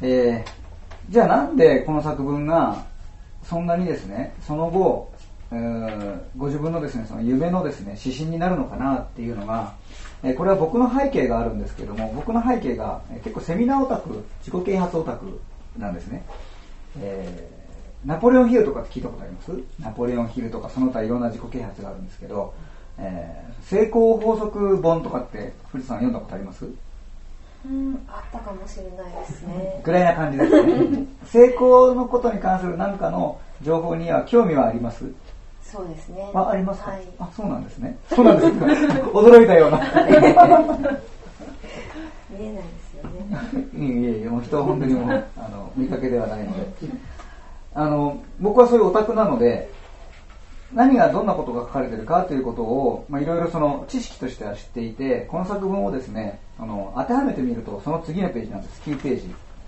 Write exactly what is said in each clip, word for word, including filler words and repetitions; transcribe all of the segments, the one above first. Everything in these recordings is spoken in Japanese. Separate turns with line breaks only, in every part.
えー、じゃあなんでこの作文がそんなにですね、その後、えー、ご自分のですね、その夢のですね、指針になるのかなっていうのが、えー、これは僕の背景があるんですけども、僕の背景が、えー、結構セミナーオタク、自己啓発オタクなんですね。えー、ナポレオンヒルとかって聞いたことあります？ナポレオンヒルとかその他いろんな自己啓発があるんですけど、えー、成功法則本とかって古田さん読んだことあります？
うん、あったかもしれないですね。
ぐらいな感じですね。成功のことに関する何かの情報には興味はあります？
そうですね。
あ、ありますか？
はい、
あ、そうなんですね。そうなんですか。驚いたような。
見えないですよね。
いえいえいえ、もう人は本当にもうあの見かけではないので、あの僕はそういうオタクなので、何がどんなことが書かれているかということを、まあ、いろいろその知識としては知っていて、この作文をですね、あの当てはめてみるとその次のページなんです。きゅうページ。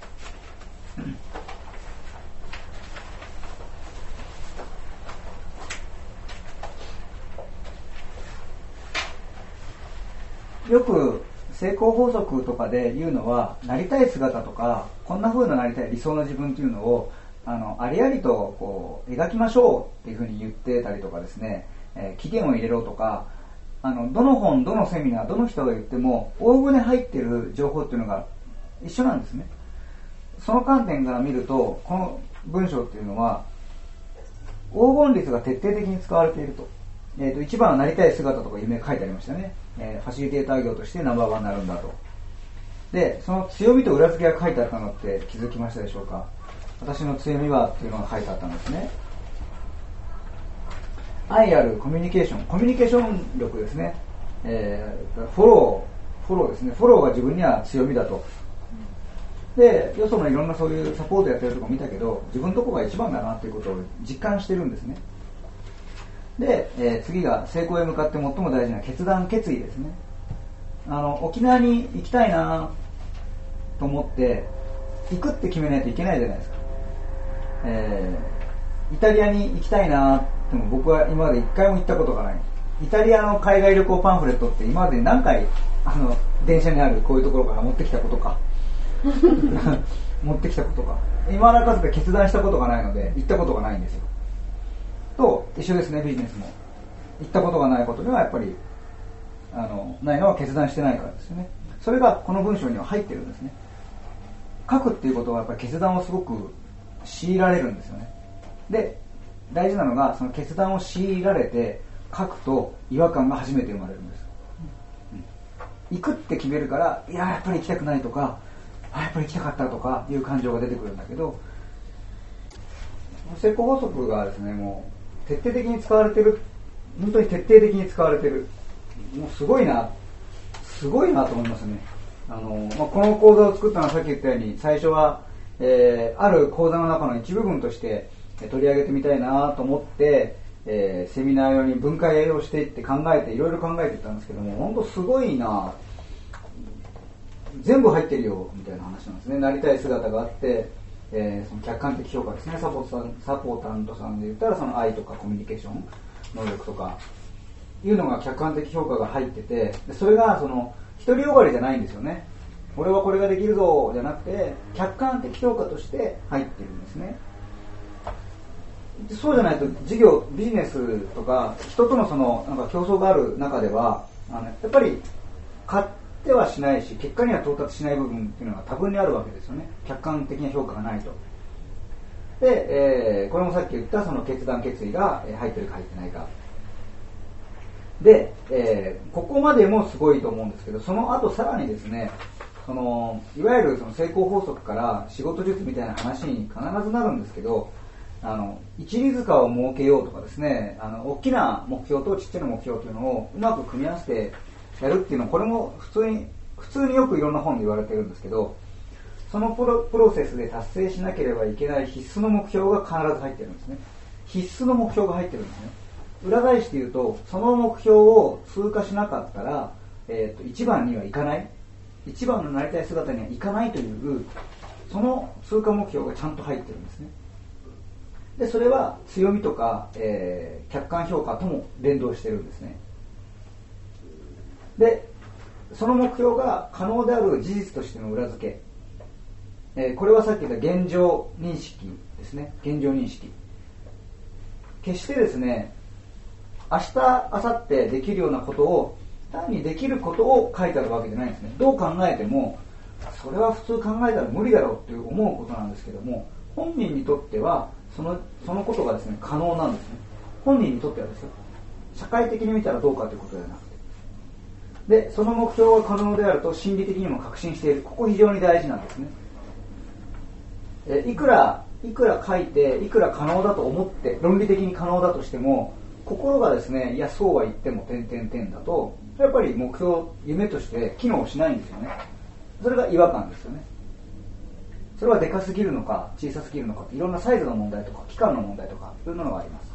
よく成功法則とかで言うのは、なりたい姿とかこんな風ななりたい理想の自分っていうのをあのありありとこう描きましょうっていう風に言ってたりとかですね、えー、期限を入れろとか、あのどの本どのセミナーどの人が言っても大船入ってる情報っていうのが一緒なんですね。その観点から見るとこの文章っていうのは黄金律が徹底的に使われていると。えー、と一番はなりたい姿とか夢書いてありましたね。えー、ファシリテーター業としてナンバーワンになるんだと。でその強みと裏付けが書いてあったのって気づきましたでしょうか？私の強みはっていうのが書いてあったんですね。愛あるコミュニケーション、コミュニケーション力ですね。えー、フォロー、フォローですね。フォローが自分には強みだと。で、よそのいろんなそういうサポートやってるとこ見たけど、自分のとこが一番だなということを実感してるんですね。で、えー、次が成功へ向かって最も大事な決断、決意ですね。あの沖縄に行きたいなと思って行くって決めないといけないじゃないですか。えー、イタリアに行きたいなっても僕は今まで一回も行ったことがない。イタリアの海外旅行パンフレットって今まで何回あの電車にあるこういうところから持ってきたことか持ってきたことか今だかつて決断したことがないので行ったことがないんですよ。と一緒ですね。ビジネスも行ったことがないことにはやっぱりあのないのは決断してないからですよね。それがこの文章には入ってるんですね。書くっていうことはやっぱり決断をすごく強いられるんですよね。で大事なのがその決断を強いられて書くと違和感が初めて生まれるんです、うん、行くって決めるからいややっぱり行きたくないとかあやっぱり行きたかったとかいう感情が出てくるんだけど、成功法則がですねもう徹底的に使われてる、本当に徹底的に使われてる、もうすごいなすごいなと思いますね。あの、まあ、この講座を作ったのはさっき言ったように最初は、えー、ある講座の中の一部分として取り上げてみたいなと思って、えー、セミナー用に分解をしていって考えていろいろ考えていったんですけども、本当すごいな、全部入ってるよみたいな話なんですね。なりたい姿があって、えー、その客観的評価ですね。サポートさん、サポータントさんで言ったらその愛とかコミュニケーション能力とかいうのが客観的評価が入ってて、でそれがその独りよがりじゃないんですよね。俺はこれができるぞじゃなくて客観的評価として入ってるんですね。そうじゃないと事業ビジネスとか人とのそのなんか競争がある中ではあのやっぱり買ってはしないし結果には到達しない部分っていうのが多分にあるわけですよね。客観的な評価がないと。で、えー、これもさっき言ったその決断決意が入ってるか入ってないかで、えー、ここまでもすごいと思うんですけど、その後さらにですね、そのいわゆるその成功法則から仕事術みたいな話に必ずなるんですけど、あの一里塚を設けようとかですね、あの大きな目標とちっちゃな目標というのをうまく組み合わせてやるっていうのは、これも普通に普通によくいろんな本で言われてるんですけど、そのプ ロ, プロセスで達成しなければいけない必須の目標が必ず入ってるんですね。必須の目標が入ってるんですね。裏返して言うと、その目標を通過しなかったら、えー、と一番にはいかない、一番のなりたい姿にはいかないというその通過目標がちゃんと入ってるんですね。でそれは強みとか、えー、客観評価とも連動してるんですね。でその目標が可能である事実としての裏付けえー、これはさっき言った現状認識ですね。現状認識。決してですね、明日、明後日できるようなことを、単にできることを書いてあるわけじゃないんですね。どう考えても、それは普通考えたら無理だろうって思うことなんですけども、本人にとっては、その、そのことがですね、可能なんですね。本人にとってはですよ。社会的に見たらどうかということではなくて。で、その目標が可能であると心理的にも確信している。ここ非常に大事なんですね。えいくらいくら書いていくら可能だと思って論理的に可能だとしても心がですねいやそうは言っても点々点だとやっぱり目標夢として機能しないんですよね。それが違和感ですよね。それはでかすぎるのか小さすぎるのかいろんなサイズの問題とか期間の問題とかそういうものがあります。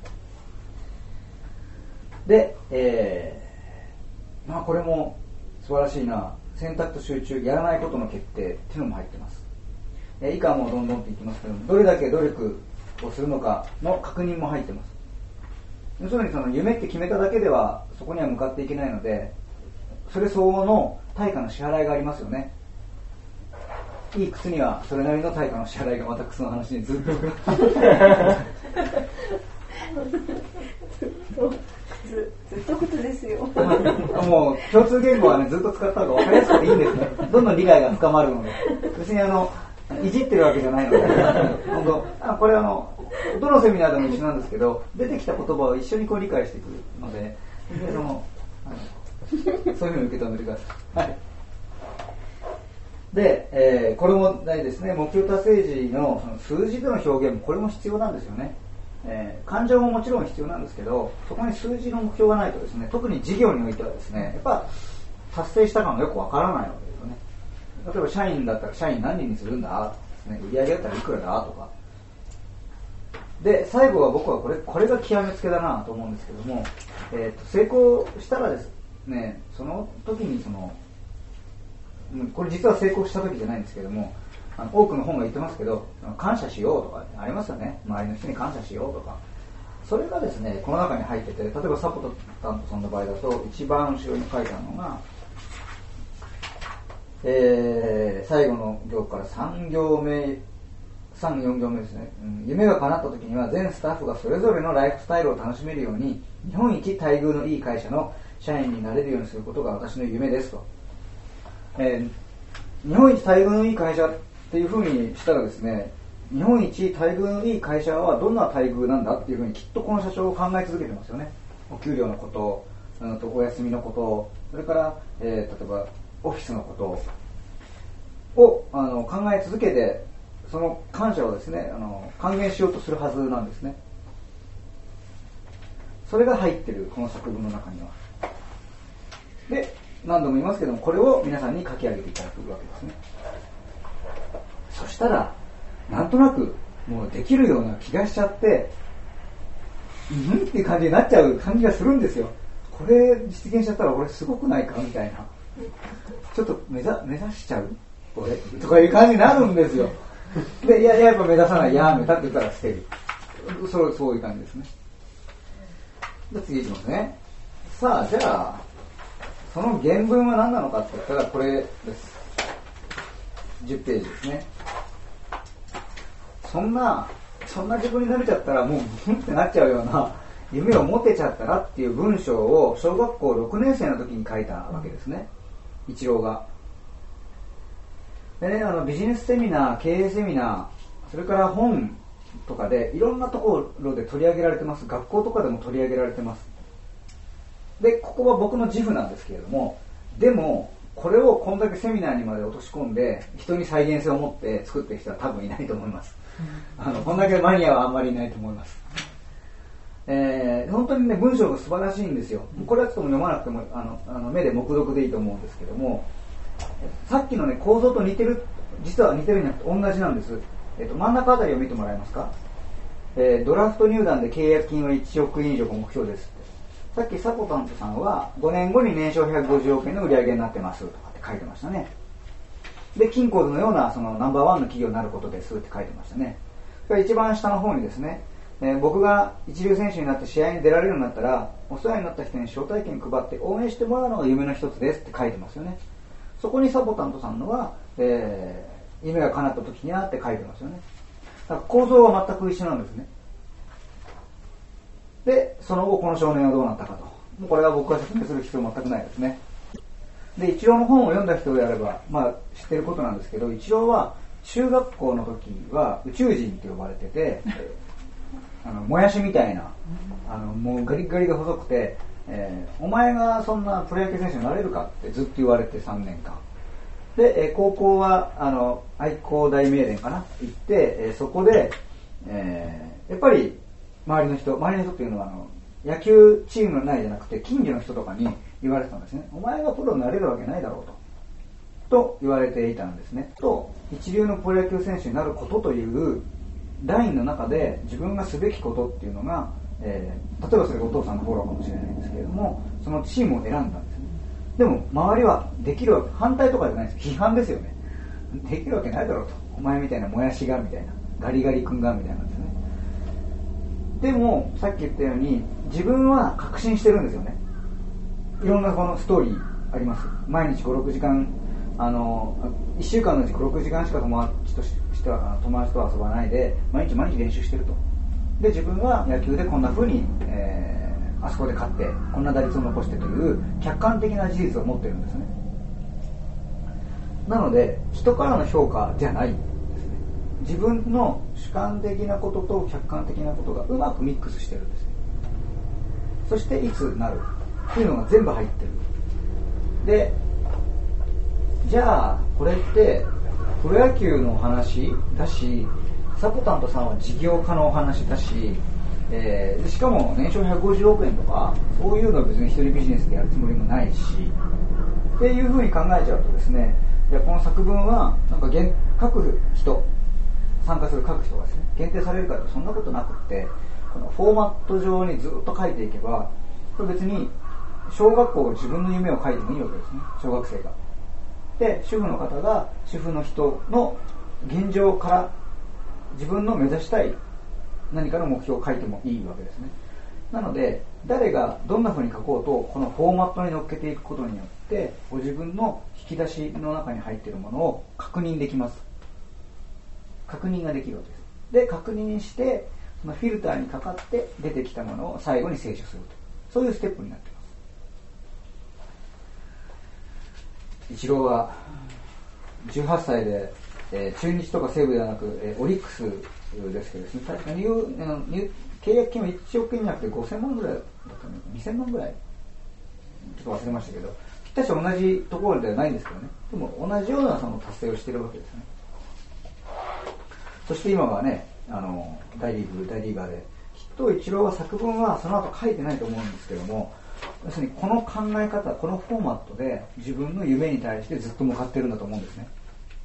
で、えー、まあこれも素晴らしいな。選択と集中やらないことの決定っていうのも入ってます。以下はもうどんどんっていきますけどもどれだけ努力をするのかの確認も入ってます。要するにその夢って決めただけではそこには向かっていけないのでそれ相応の対価の支払いがありますよね。いい靴にはそれなりの対価の支払いがまた靴の話にずっと
ず, ずっと靴ですよ
もう共通言語はねずっと使った方が分かりやすくていいんですね。どんどん理解が深まるので別にあのいじってるわけじゃないので本当あこれあのどのセミナーでも一緒なんですけど出てきた言葉を一緒にこう理解していくのででそのそういうふうに受け止めてください、はい、で、えー、これも大事ですね。目標達成時 の, その数字での表現もこれも必要なんですよね。えー、感情ももちろん必要なんですけどそこに数字の目標がないとですね特に事業においてはですねやっぱ達成した感がよくわからないわけですよね。例えば社員だったら社員何人にするんだ、ね、売上だったらいくらだとかで最後は僕はこれこれが極めつけだなと思うんですけども、えー、と成功したらですねその時にそのこれ実は成功した時じゃないんですけどもあの多くの本が言ってますけど感謝しようとかありますよね。周りの人に感謝しようとかそれがですねこの中に入ってて例えばサポタントさんの場合だと一番後ろに書いてあるのがえー、最後の行からさん行目さん、よん行目ですね、うん、夢が叶った時には全スタッフがそれぞれのライフスタイルを楽しめるように日本一待遇のいい会社の社員になれるようにすることが私の夢ですと、えー、日本一待遇のいい会社っていうふうにしたらですね日本一待遇のいい会社はどんな待遇なんだっていうふうにきっとこの社長を考え続けてますよね。お給料のこと、うん、とお休みのことそれから、えー、例えばオフィスのことをあの考え続けてその感謝をですねあの還元しようとするはずなんですね。それが入ってるこの作文の中には。で何度も言いますけどもこれを皆さんに書き上げていただくわけですね。そしたらなんとなくもうできるような気がしちゃってうんっていう感じになっちゃう感じがするんですよ。これ実現しちゃったら俺すごくないかみたいなちょっと目指、目指しちゃう俺とかいう感じになるんですよ。で、いや、やっぱ目指さない、やめたって言ったら捨てる。そう、そういう感じですね。じゃあ次いきますね。さあ、じゃあ、その原文は何なのかって言ったらこれです。じゅうページですね。そんな、そんな自分になれちゃったらもうブンってなっちゃうような夢を持てちゃったらっていう文章を小学校ろくねん生の時に書いたわけですね。一郎が。でね、あのビジネスセミナー、経営セミナー、それから本とかでいろんなところで取り上げられてます。学校とかでも取り上げられてます。で、ここは僕の自負なんですけれども、でもこれをこんだけセミナーにまで落とし込んで人に再現性を持って作ってる人は多分いないと思います。あのこんだけマニアはあんまりいないと思います。えー、本当にね文章が素晴らしいんですよ。これはちょっと読まなくてもあのあの目で目読でいいと思うんですけども、さっきのね構造と似てる、実は似てるんじゃなくて同じなんです。えっと真ん中あたりを見てもらえますか。えー、ドラフト入団で契約金はいちおくえん以上が目標ですって。さっきサポタントさんはごねんごに年商ひゃくごじゅうおくえんの売り上げになってますとかって書いてましたね。で、金コーズのようなそのナンバーワンの企業になることですって書いてましたね。それから一番下の方にですね、えー、僕が一流選手になって試合に出られるようになったらお世話になった人に招待券配って応援してもらうのが夢の一つですって書いてますよね。そこにサポタントさんのは、え夢が叶った時にはって書いてますよね。だから構造は全く一緒なんですね。で、その後この少年はどうなったかと。もうこれは僕が説明する必要全くないですね。で、一郎の本を読んだ人であれば、まあ知ってることなんですけど、一郎は中学校の時は宇宙人って呼ばれてて、あのもやしみたいな、あのもうガリガリが細くて、えー、お前がそんなプロ野球選手になれるかってずっと言われてさんねんかん。で、えー、高校はあの愛工大名電かな行って、えー、そこで、えー、やっぱり周りの人、周りの人っていうのはあの野球チームの内じゃなくて近所の人とかに言われてたんですね。お前がプロになれるわけないだろうと。と言われていたんですね。と、一流のプロ野球選手になることというラインの中で自分がすべきことっていうのが、えー、例えばそれがお父さんのフォローかもしれないんですけれども、そのチームを選んだんですね。でも周りはできるわけ、反対とかじゃないです。批判ですよね。できるわけないだろうと。お前みたいなもやしがみたいな、ガリガリ君がみたいなんですね。でもさっき言ったように自分は確信してるんですよね。いろんなこのストーリーあります。毎日ご、ろくじかん、あのいっしゅうかんのうちご、ろくじかんしか友達としては友達と遊ばないで毎日毎日練習してると。で、自分は野球でこんな風に、えー、あそこで勝ってこんな打率を残してという客観的な事実を持ってるんですね。なので人からの評価じゃないんですね。自分の主観的なことと客観的なことがうまくミックスしてるんですよ。そしていつなるっていうのが全部入ってる。で、じゃあこれってプロ野球の話だし、サポタントさんは事業家のお話だし、えー、しかも年商ひゃくごじゅうおくえんとかそういうのは別に一人ビジネスでやるつもりもないしっていうふうに考えちゃうとですね、いやこの作文はなんか限書く人参加する書く人がですね限定されるかとそんなことなくって、このフォーマット上にずっと書いていけば、これ別に小学校自分の夢を書いてもいいわけですね、小学生が。で、主婦の方が主婦の人の現状から自分の目指したい何かの目標を書いてもいいわけですね。なので誰がどんな風に書こうとこのフォーマットに乗っけていくことによってご自分の引き出しの中に入っているものを確認できます。確認ができるわけです。で、確認してそのフィルターにかかって出てきたものを最後に清書すると、そういうステップになっています。イチローはじゅうはっさいで、えー、中日とか西武ではなく、えー、オリックスですけどですね、確かに契約金はいちおくえんじゃなくてごせんまんぐらいだったのにせんまんぐらいちょっと忘れましたけど、ぴったし同じところではないんですけどね、でも同じようなその達成をしているわけですね。そして今はね、あの大リーグ大リーガーで、きっとイチローは作文はその後書いてないと思うんですけども、要するにこの考え方、このフォーマットで自分の夢に対してずっと向かってるんだと思うんですね。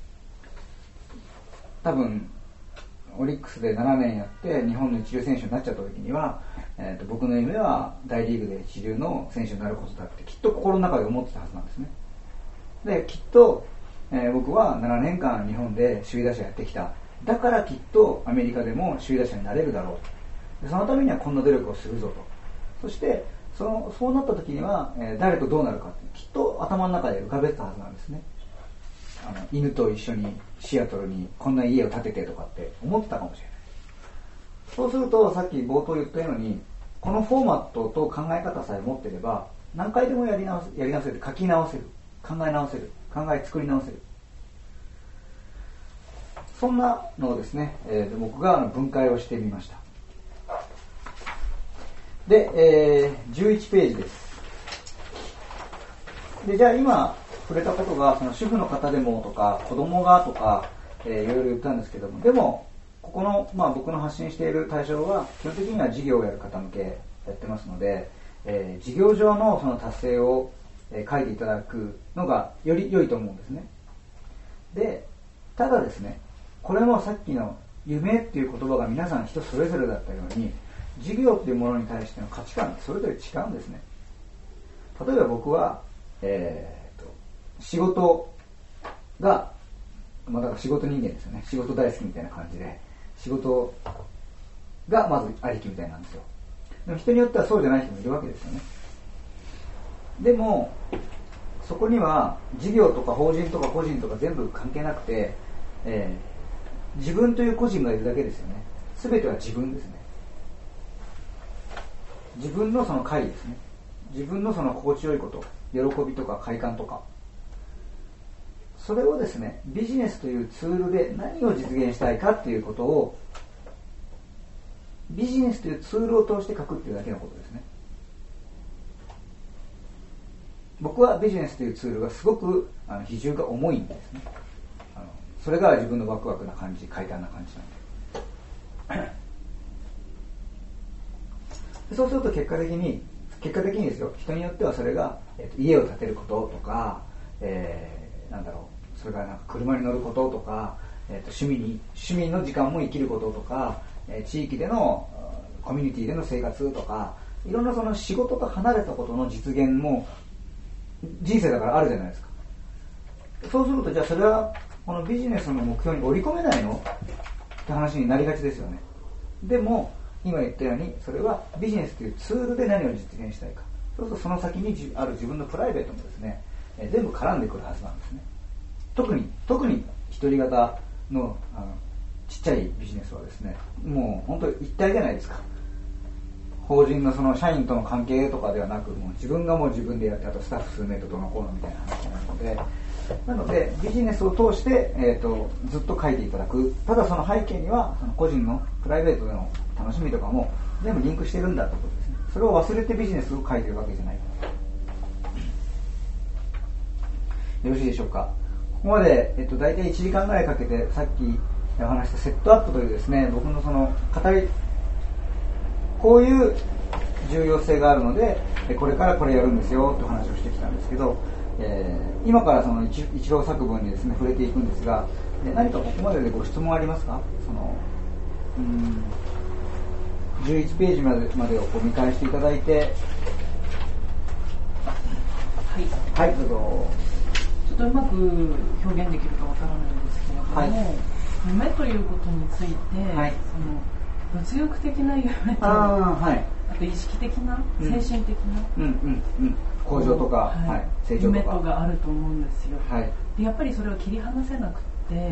多分オリックスでななねんやって日本の一流選手になっちゃった時には、えー、と僕の夢は大リーグで一流の選手になることだってきっと心の中で思ってたはずなんですね。で、きっと、えー、僕はななねんかん日本で首位打者やってきた、だからきっとアメリカでも首位打者になれるだろう、でそのためにはこんな努力をするぞと、そしてそのそうなった時には、えー、誰とどうなるかってきっと頭の中で浮かべてたはずなんですね。あの犬と一緒にシアトルにこんな家を建ててとかって思ってたかもしれない。そうするとさっき冒頭言ったように、このフォーマットと考え方さえ持ってれば何回でもやり直せ、やり直せる、書き直せる、考え直せる、考え作り直せる、そんなのをですね、えー、僕が分解をしてみました。で、えー、じゅういちページです。で、じゃあ今触れたことがその主婦の方でもとか子供がとか、えー、いろいろ言ったんですけども、でもここの、まあ、僕の発信している対象は基本的には事業をやる方向けやってますので、えー、事業上のその達成を、えー、書いていただくのがより良いと思うんですね。で、ただですね、これもさっきの夢っていう言葉が皆さん人それぞれだったように、事業っていうものに対しての価値観ってそれぞれ違うんですね。例えば僕は、えー、と仕事が、まあ、だから仕事人間ですよね。仕事大好きみたいな感じで、仕事がまずありきみたいなんですよ。でも人によってはそうじゃない人もいるわけですよね。でもそこには事業とか法人とか個人とか全部関係なくて、 えー、自分という個人がいるだけですよね。全ては自分ですね。自分のその快ですね。自分のその心地よいこと、喜びとか快感とか、それをですね、ビジネスというツールで何を実現したいかっていうことを、ビジネスというツールを通して書くっていうだけのことですね。僕はビジネスというツールがすごくあの比重が重いんですね。あのそれが自分のワクワクな感じ、快感な感じなんで。そうすると結果的に、結果的にですよ、人によってはそれが、えーと、家を建てることとか、えー、なんだろう、それからなんか車に乗ることとか、えーと、趣味に、趣味の時間も生きることとか、えー、地域でのコミュニティでの生活とか、いろんなその仕事と離れたことの実現も人生だからあるじゃないですか。そうすると、じゃあそれはこのビジネスの目標に織り込めないのって話になりがちですよね。でも今言ったように、それはビジネスというツールで何を実現したいか、そうするとその先にある自分のプライベートもですね、えー、全部絡んでくるはずなんですね。特に特に一人型の、あのちっちゃいビジネスはですね、もう本当に一体じゃないですか。法人のその社員との関係とかではなく、もう自分がもう自分でやって、あとスタッフ数名とどのこうのみたいな話なので、なのでビジネスを通して、えーと、ずっと書いていただく。ただその背景にはその個人のプライベートでの楽しみとかも全部リンクしてるんだということですね。それを忘れてビジネスを書いてるわけじゃない。よろしいでしょうか。ここまで、えっと、大体いちじかんぐらいかけて、さっきお話したセットアップというですね、僕のその語り、こういう重要性があるので、これからこれやるんですよという話をしてきたんですけど、えー、今からその一郎作文にですね触れていくんですが、何かここまででご質問ありますか？そのうーんじゅういちページまでまでをこう見返していただいて、
はい、
はい、どうぞ。
ちょっとうまく表現できるかわからないんですけれども、はい、夢ということについて、はい、その物欲的な夢と、あ、はい、あと意識的な、うん、精神的な、
うんうんうん、向上とか、はいはい、成長とか
夢とがあると思うんですよ、
はい、
でやっぱりそれを切り離せなくて、うんうんうん、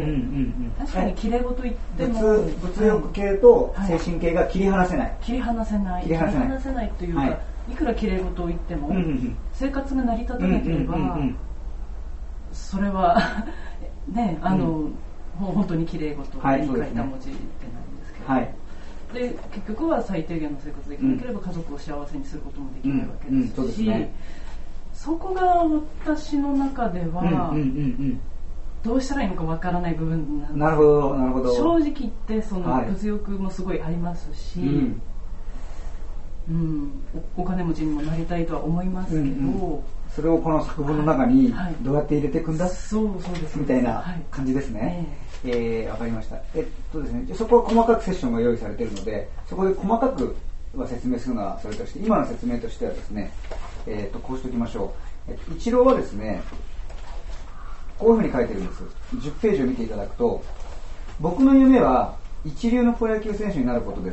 確かに綺麗事言っても、
はい、物, 物欲系と精神系が切り離せない、はい、
切り離せない切り離せない、切り離せないというか、はい、いくら綺麗事を言っても、うんうん、生活が成り立たなければ、うんうんうんうん、それはね、あの、うん、本当に綺麗事に書いた文字ってなんですけど、はい、で結局は最低限の生活できなければ家族を幸せにすることもできないわけですし、うんうん、そうですね、そこが私の中では、うんうんうんうん、どうしたらいいのかわからない部分なんです。
なるほど、なるほど。
正直言ってその物欲もすごいありますし、はい、うんうん、お, お金持ちにもなりたいとは思いますけど、うんうん、
それをこの作文の中にどうやって入れていくんだ、はいはい、
そうそうです
みたいな感じですね。はい、えー、わかりました。えっとですね、そこは細かくセッションが用意されているので、そこで細かくは説明するのはそれとして、今の説明としてはですね、えー、っとこうしておきましょう。えっと、一郎はですね、こういうふうに書いてるんです。じゅっページを見ていただくと、僕の夢は一流のプロ野球選手になることです。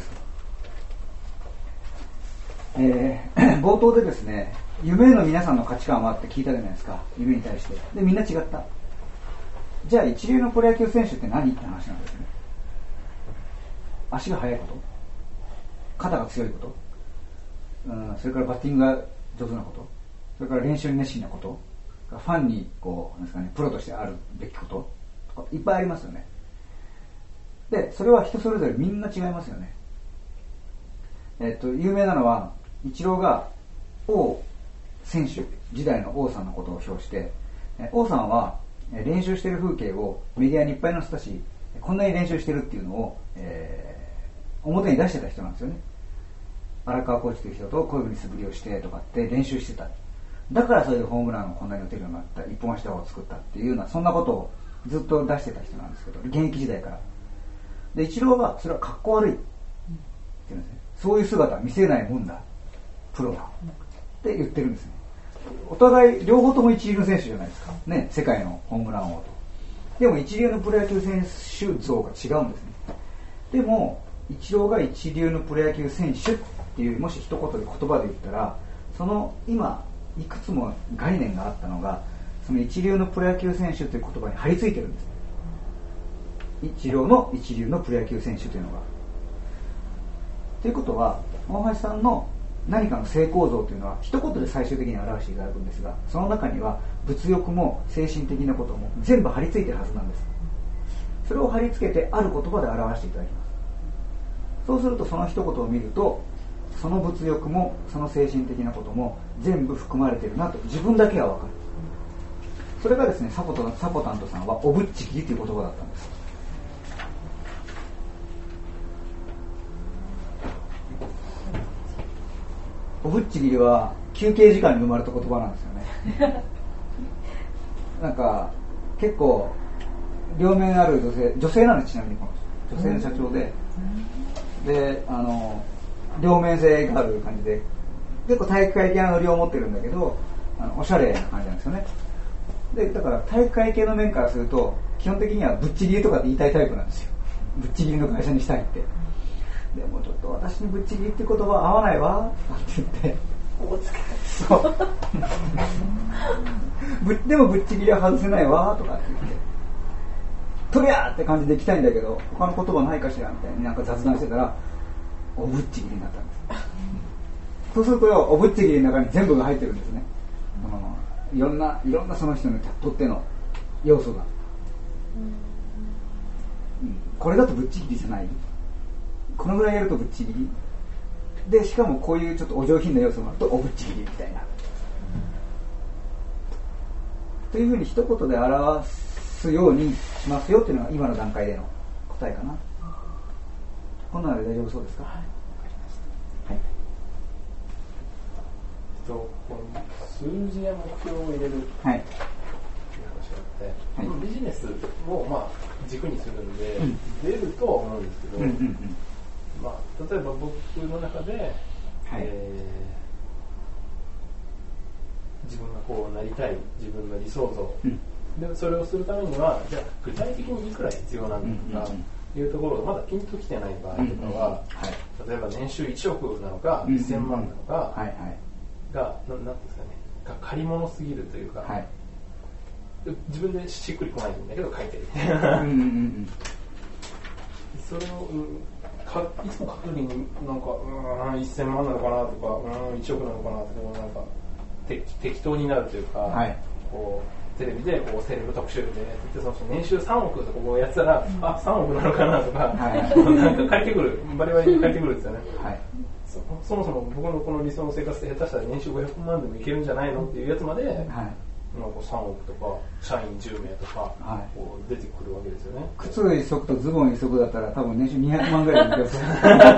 えー、冒頭でですね、夢への皆さんの価値観はって聞いたじゃないですか、夢に対して。で、みんな違った。じゃあ一流のプロ野球選手って何って話なんですね。足が速いこと、肩が強いこと、うん、それからバッティングが上手なこと、それから練習に熱心なこと、ファンにこうなんですかね、プロとしてあるべきこととかいっぱいありますよね。で、それは人それぞれみんな違いますよね。えっと有名なのはイチローが王選手時代の王さんのことを表して、王さんは練習している風景をメディアにいっぱい載せたし、こんなに練習してるっていうのを、えー、表に出してた人なんですよね。荒川コーチという人とこういうふうに素振りをしてとかって練習してた。だからそれでホームランをこんなに打てるようになった、一本足打を作ったっていうような、そんなことをずっと出してた人なんですけど、現役時代から。で、イチローはそれはかっこ悪いって言うんですね。そういう姿は見せないもんだ、プロはって言ってるんですね。お互い両方とも一流の選手じゃないですかね、世界のホームラン王と。でも一流のプロ野球選手像が違うんですね。でもイチローが一流のプロ野球選手っていう、もし一言で言葉で言ったら、その今いくつも概念があったのが、その一流のプロ野球選手という言葉に張り付いてるんです。 一流の一流のプロ野球選手というのが。ということは大橋さんの何かの成功像というのは一言で最終的に表していただくんですが、その中には物欲も精神的なことも全部張り付いているはずなんです。それを貼り付けてある言葉で表していただきます。そうするとその一言を見ると、その物欲もその精神的なことも全部含まれているなと自分だけは分かる。それがですね、サポタン、サポタントさんはおぶっちぎりという言葉だったんです。おぶっちぎりは休憩時間に生まれた言葉なんですよね。なんか結構両面ある女性、女性なんです。ちなみにこの女性の社長で、で、あの両面性がある感じで、結構体育会系のノリを持ってるんだけど、あのおしゃれな感じなんですよね。で、だから体育会系の面からすると基本的にはぶっちぎりとかって言いたいタイプなんですよ。ぶっちぎりの会社にしたいって。でもちょっと私にぶっちぎりって言葉合わないわって言ってこうつけて、そうぶでもぶっちぎりは外せないわとかって言ってとりゃーって感じで行きたいんだけど、他の言葉ないかしらみたいになんか雑談してたらおぶっちぎりになったんです。そうするとおぶっちぎりの中に全部が入ってるんですね。いろんないろんなその人にとっての要素が、うん、これだとぶっちぎりじゃない、このぐらいやるとぶっちぎりで、しかもこういうちょっとお上品な要素があるとおぶっちぎりみたいな、というふうに一言で表すようにしますよというのが今の段階での答えかな。こんなので大丈夫そうですか？はい、わかりました。はい。
とこの数字や目標を入れるっていう話があって、はい、ビジネスをまあ軸にするんで、うん、出るとは思うんですけど、うんうんうん、まあ、例えば僕の中で、はい、えー、自分がこうなりたい自分の理想像、うん、でそれをするためにはじゃあ具体的にいくら必要なんだとかいうところがまだピンときてない場合とかは、はい、例えば年収いちおくなのかせんまんなのか、はいはい、がななんですかね、が借り物すぎるというか、はい、自分でしっくりこないんだけど書いてるみたいなうんうん、うん、それを、うん、かいつも書くになんかうんいっせんまんなのかなとかうんいちおくなのかなとかなんかて適当になるというか、はい、こうテレビでこうセレブ特集でその人年収さんおくとかこうやってたら、うん、あさんおくなのかなとか、はい、なんか借りてくるバリバリに借りてくるんですよね、はい、そ, そもそも僕のこの理想の生活で下手したら年収ごひゃくまんでもいけるんじゃないのっていうやつまで、はい、なんかさんおくとか社員じゅうめいとか、はい、こう出てくるわけですよね。
靴一足とズボン一足だったら多分年収にひゃくまんぐらいでいけますそう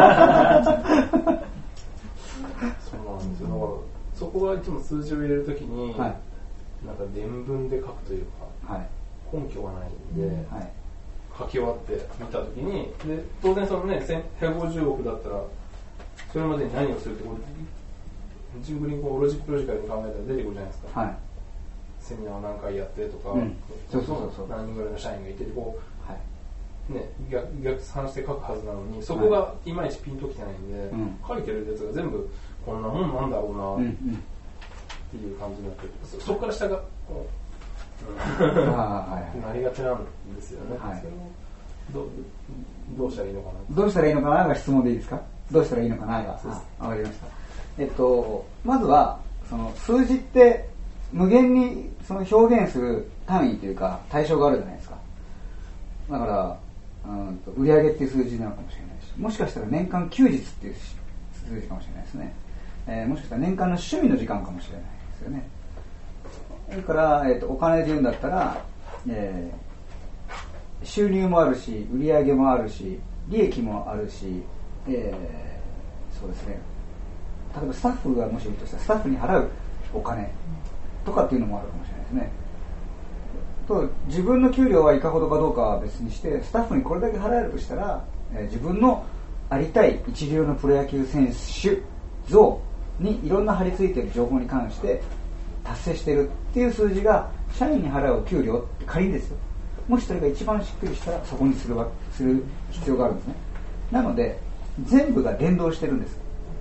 なんですよ。だからそこがいつも数字を入れるときに、はい、なんか伝文で書くというか、はい、根拠がないんで、はい、書き終わって見たときにで当然そのねひゃくごじゅうおくだったらそれまでに何をするってこう自分にこうロジックロジカルに考えたら出てくるじゃないですか、はい、セミナーを何回やってとか、うん、そうそうそうそう何人ぐらいの社員がいてこう、はいね、逆, 逆算して書くはずなのにそこがいまいちピンときてないんで、はい、書いてるやつが全部こんなもんなんだろうな、うんうん、っていう感じになってる。 そ, そこから下がこう、うん、あなりがちなんですよね、はい、それを ど, どうしたらいいのかな
どうしたらいいのかなが質問でいいですか？どうしたらいいのかながわかりました。えっとまずはその数字って無限にその表現する単位というか対象があるじゃないですか。だからうんと売上っていう数字なのかもしれないし、もしかしたら年間休日っていう数字かもしれないですね。えー、もしかしたら年間の趣味の時間かもしれないですよね。それから、えー、とお金で言うんだったら、えー、収入もあるし売上もあるし利益もあるし、えー、そうですね、例えばスタッフがもしいるとしたらスタッフに払うお金とかっていうのもあるかもしれないですね。と自分の給料はいかほどかどうかは別にしてスタッフにこれだけ払えるとしたら、えー、自分のありたい一流のプロ野球選手像にいろんな張り付いている情報に関して達成しているっていう数字が社員に払う給料って仮にですよ、もしそれが一番しっくりしたらそこにするわする必要があるんですね。なので全部が連動してるんです。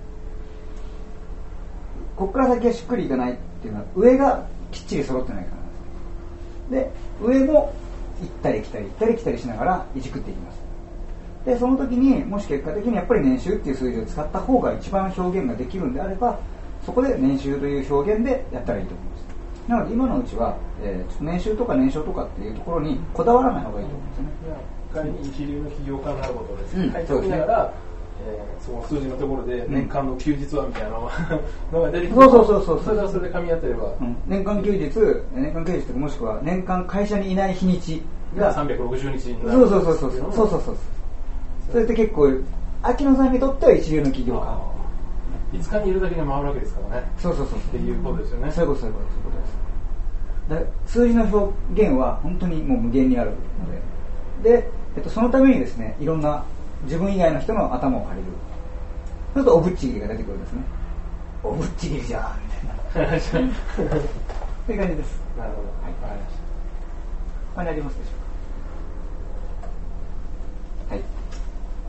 ここから先はしっくりいかないっていうのは上がきっちり揃ってないからなんです。で上もったり来たり行ったり来たりしながらいじくっていきます。でその時にもし結果的にやっぱり年収っていう数字を使った方が一番表現ができるんであれば、そこで年収という表現でやったらいいと思います。なので今のうちは、えー、ちょっと年収とか年商とかっていうところにこだわらない方がいいと思うんですよね。
一回に一流の起業家になることです。
うん、
書いておきながら、えー、その数字のところで年間の休日はみたいなのが出てくる。
そうそうそうそう。
それはそれで噛み合ってれば、
うん、年間休日、年間休日とかもしくは年間会社にいない日にちが
さんびゃくろくじゅうにちになる。
そうそうそうそうそうそうそうそう。それって結構秋野さんにとっては一流の起業家。
いつかにいるだけで回るわけですからね。
そうそうそう。
っていうことですよね。
そういうことそういうことそういうことです。だ数字の表現は本当にもう無限にあるので、で、えっと、そのためにですね、いろんな自分以外の人の頭を借りる。そうするとおぶっちぎりが出てくるんですね。おぶっちぎりじゃんみたいな。という感じです。
なるほど。はい。わかりました。
他にありますでしょうか。